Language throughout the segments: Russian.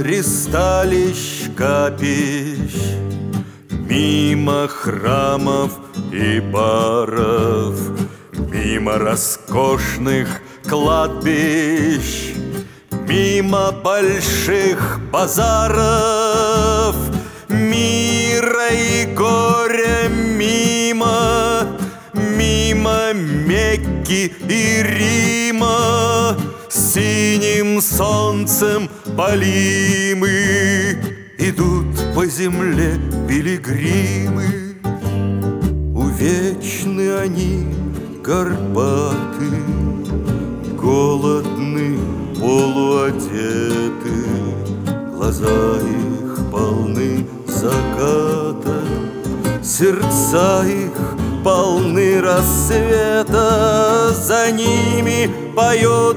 ристалищ, капищ, мимо храмов и баров, мимо роскошных кладбищ, мимо больших базаров, мира и горя мимо, мимо Мекки и Рима, синим солнцем полимы идут по земле пилигримы. Увечны они, горбаты, голодны, полуодеты, глаза их полны заката, сердца их полны рассвета. За ними поет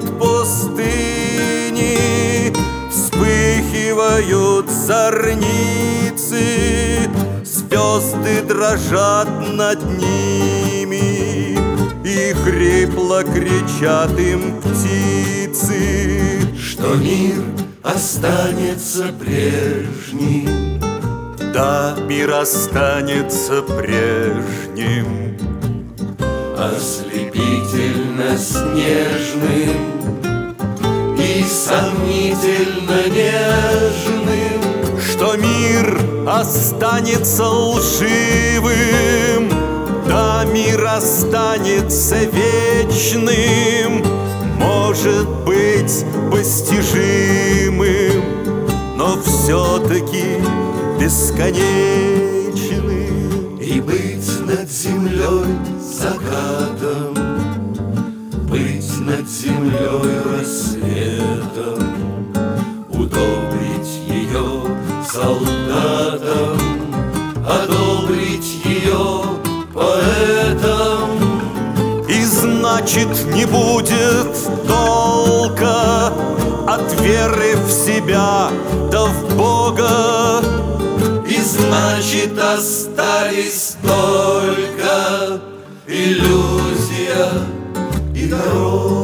пустыни, вспыхивают зорницы, звезды дрожат над ними, и хрипло кричат им птицы, что мир останется прежним. Да, мир останется прежним, ослепительно снежным и сомнительно нежным. что мир останется лживым, да, мир останется вечным, может быть постижимым, но все-таки бесконечным. И быть над землей закатом, быть над землей рассветом, удобрить ее солдатом, одобрить ее поэтом. И значит, не будет толка от веры в себя да в Бога. И значит, остались только иллюзия и дорога.